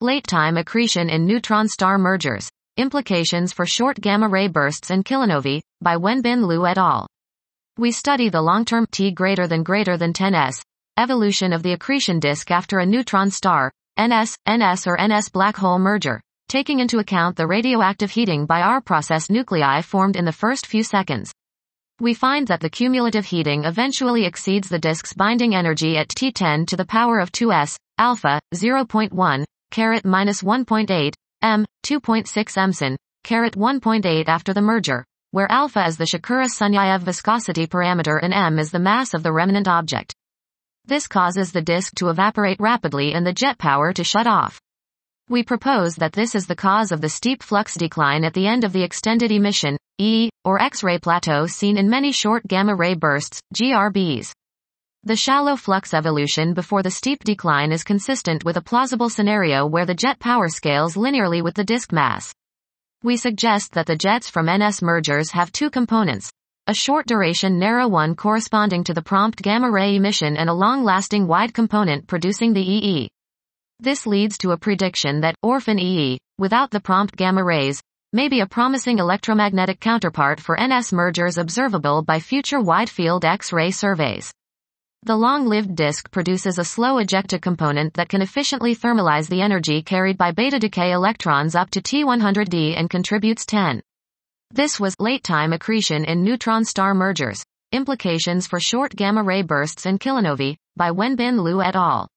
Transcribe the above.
Late-time accretion in neutron-star mergers. Implications for short gamma-ray bursts and kilonovae, by Wenbin Liu et al. We study the long-term T greater than 10s evolution of the accretion disk after a neutron star, NS or NS black hole merger, taking into account the radioactive heating by R process nuclei formed in the first few seconds. We find that the cumulative heating eventually exceeds the disk's binding energy at T10 to the power of 2s, alpha, 0.1, caret minus 1.8, m, 2.6 emson, caret 1.8 after the merger, where alpha is the Shakura-Sunyaev viscosity parameter and m is the mass of the remnant object. This causes the disk to evaporate rapidly and the jet power to shut off. We propose that this is the cause of the steep flux decline at the end of the extended emission, or X-ray plateau seen in many short gamma-ray bursts, GRBs. The shallow flux evolution before the steep decline is consistent with a plausible scenario where the jet power scales linearly with the disk mass. We suggest that the jets from NS mergers have two components: a short-duration narrow one corresponding to the prompt gamma-ray emission and a long-lasting wide component producing the EE. This leads to a prediction that orphan EE, without the prompt gamma rays, may be a promising electromagnetic counterpart for NS mergers observable by future wide-field X-ray surveys. The long-lived disk produces a slow ejecta component that can efficiently thermalize the energy carried by beta decay electrons up to T100d and contributes 10. This was late-time accretion in neutron star mergers. Implications for short gamma-ray bursts and kilonovae, by Wenbin Liu et al.